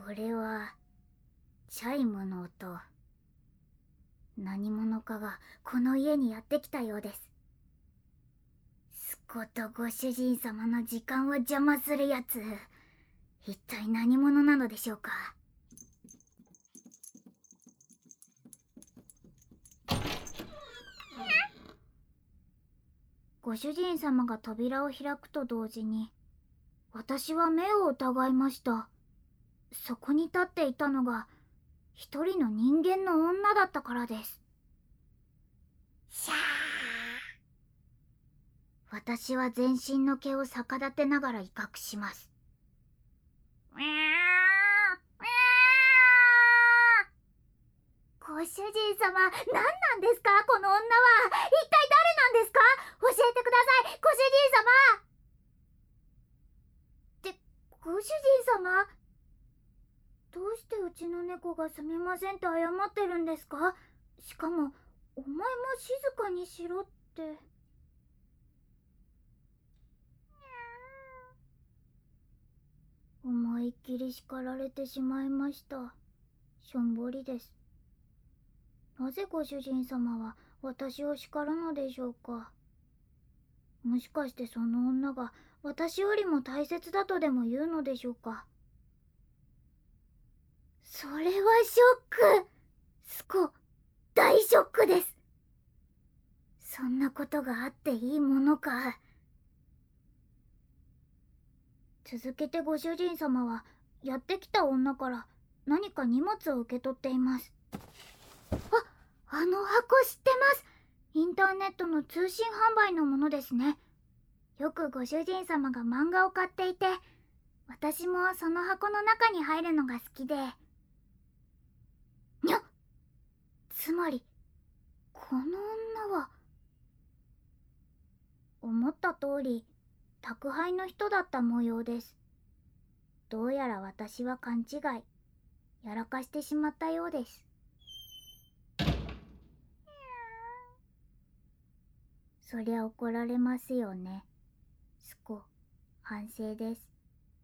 これはチャイムの音。何者かがこの家にやってきたようです。スコとご主人様の時間を邪魔するやつ、一体何者なのでしょうか。ご主人様が扉を開くと同時に、私は目を疑いました。そこに立っていたのが一人の人間の女だったからです。シャー。私は全身の毛を逆立てながら威嚇します。ご主人様、何なんですかこの女は。一体誰なんですか。教えてください、ご主人様。ってご主人様、どうしてうちの猫がすみませんって謝ってるんですか。しかもお前も静かにしろって。思いっきり叱られてしまいました。しょんぼりです。なぜご主人様は私を叱るのでしょうか。もしかしてその女が私よりも大切だとでも言うのでしょうか。それはショック。スコ、大ショックです。そんなことがあっていいものか。続けてご主人様はやってきた女から何か荷物を受け取っています。あの箱知ってます。インターネットの通信販売のものですね。よくご主人様が漫画を買っていて、私もその箱の中に入るのが好きで。にゃっ、つまりこの女は。思った通り宅配の人だった模様です。どうやら私は勘違い、やらかしてしまったようです。そりゃ怒られますよね。スコ、反省です。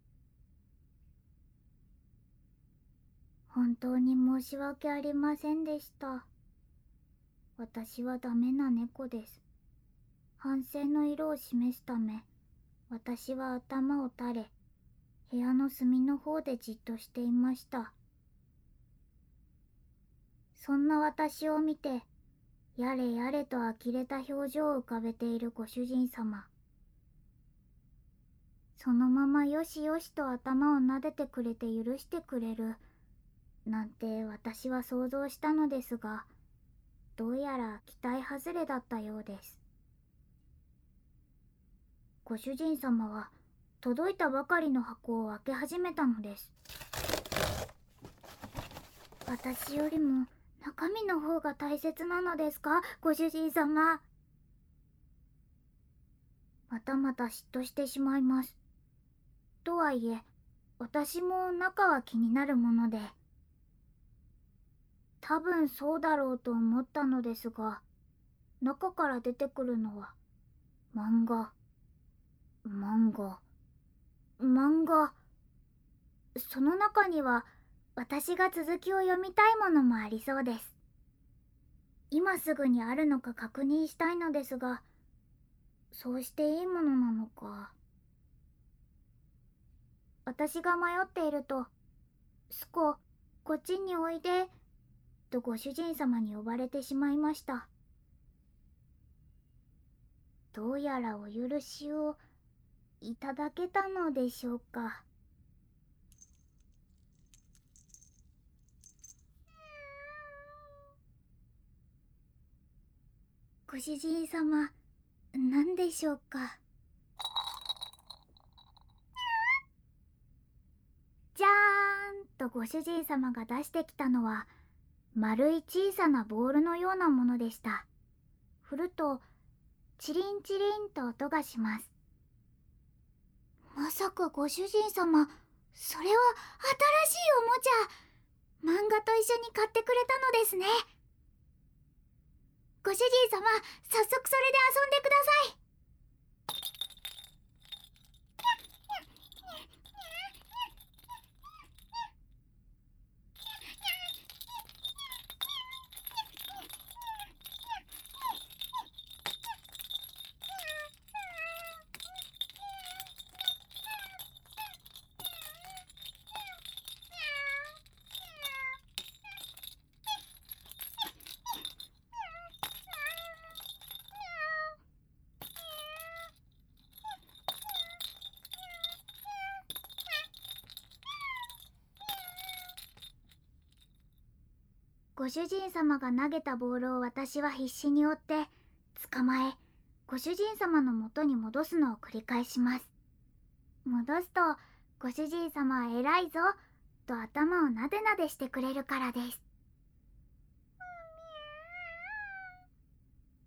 本当に申し訳ありませんでした。私はダメな猫です。反省の色を示すため、私は頭を垂れ、部屋の隅の方でじっとしていました。そんな私を見て、やれやれと呆れた表情を浮かべているご主人様。そのままよしよしと頭を撫でてくれて許してくれるなんて私は想像したのですが、どうやら期待外れだったようです。ご主人様は届いたばかりの箱を開け始めたのです。私よりも中身の方が大切なのですか、ご主人様。またまた嫉妬してしまいます。とはいえ、私も中は気になるもので、多分そうだろうと思ったのですが、中から出てくるのは漫画。その中には私が続きを読みたいものもありそうです。今すぐにあるのか確認したいのですが、そうしていいものなのか。私が迷っていると、スコ、こっちにおいでとご主人様に呼ばれてしまいました。どうやらお許しをいただけたのでしょうか。ご主人様、何でしょうか。じゃーんとご主人様が出してきたのは、丸い小さなボールのようなものでした。振るとチリンチリンと音がします。まさかご主人様、それは新しいおもちゃ、漫画と一緒に買ってくれたのですね。ご主人様、早速それで遊んでください。 ご主人様が投げたボールを私は必死に追って捕まえ、ご主人様の元に戻すのを繰り返します。戻すとご主人様は偉いぞと頭をなでなでしてくれるからです。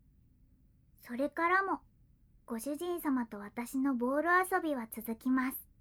それからもご主人様と私のボール遊びは続きます。